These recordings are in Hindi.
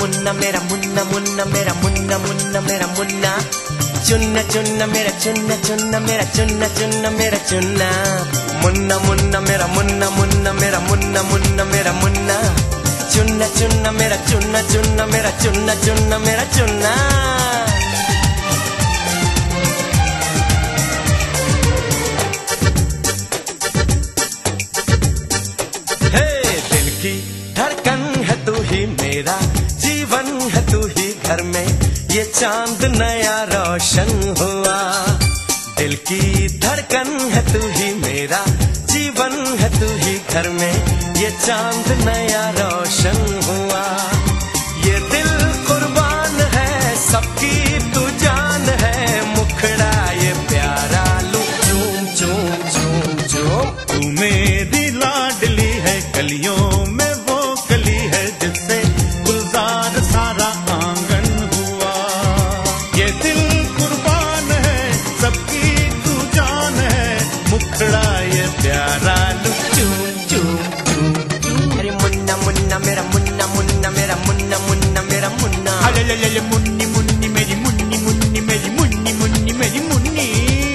मुन्ना मेरा मुन्ना मुन्ना मेरा मुन्ना मुन्ना मेरा मुन्ना चुन्ना चुन्ना मेरा चुन्ना चुन्ना मेरा चुन्ना चुन्ना मेरा चुन्ना मुन्ना मुन्ना मेरा मुन्ना मुन्ना मेरा मुन्ना मुन्ना मेरा मुन्ना चुन्ना चुन्ना मेरा चुन्ना चुन्ना मेरा चुन्ना चुन्ना मेरा चुन्ना। हे दिल की धड़कन है तू ही मेरा जीवन है तू ही घर में ये चांद नया रोशन हुआ। दिल की धड़कन है तू ही मेरा जीवन है तू ही घर में ये चांद नया रोशन हुआ। ये दिल कुर्बान है सबकी तू जान है मुखड़ा ये प्यारा लू चूम चूम चूम चूम। तू मेरी लाडली है कलियों में वो कली है जिससे गुलजार सारा आंगन हुआ। ये दिल कुर्बान है सबकी तू जान है मुखड़ा ये प्यारा लू चूम चूम चूम चूम। अरे मुन्ना मुन्ना मेरा मुन्ना मुन्ना मेरा मुन्ना मुन्ना मेरा मुन्ना अले मुन्नी मुन्नी मेरी मुन्नी मुन्नी मेरी मुन्नी मुन्नी मेरी मुन्नी।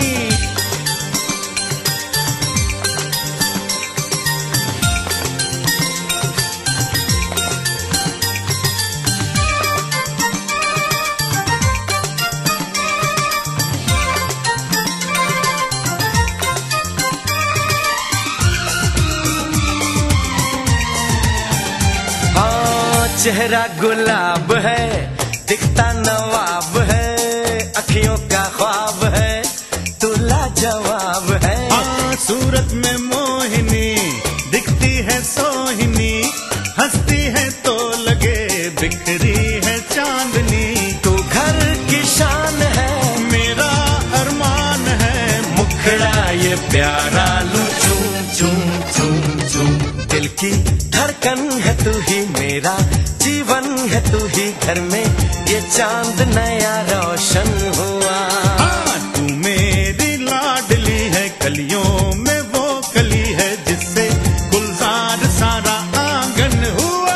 चेहरा गुलाब है दिखता नवाब है अखियों का ख्वाब है तू लाजवाब है। सूरत में मोहिनी दिखती है सोहिनी हंसती है तो लगे बिखरी है चांदनी। तू घर की शान है मेरा अरमान है मुखड़ा ये प्यारा लू चूम चूम चूम चूम। दिल की धड़कन है तू ही मेरा जीवन है तू ही घर में ये चांद नया रोशन हुआ। तू मेरी लाडली है कलियों में वो कली है जिससे गुलजार सारा आंगन हुआ।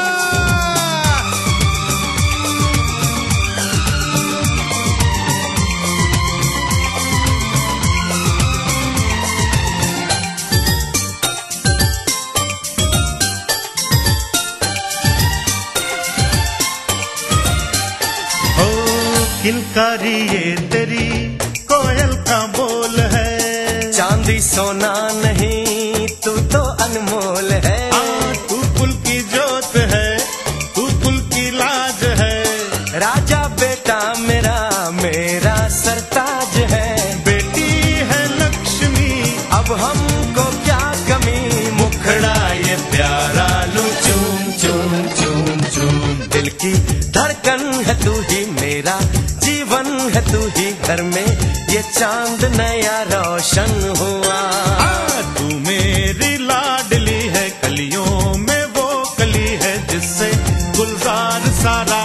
किलकारी ये तेरी कोयल का बोल है चांदी सोना नहीं तू तो अनमोल है। तू कुल की जोत है तू कुल की लाज है राजा बेटा मेरा मेरा सरताज है। बेटी है लक्ष्मी अब हमको क्या कमी मुखड़ा ये प्यारा लू चूम चूम चूम चूम। दिल की धड़कन है तू ही मेरा जीवन है तू ही घर में ये चांद नया रोशन हुआ। तू मेरी लाडली है कलियों में वो कली है जिससे गुलजार सारा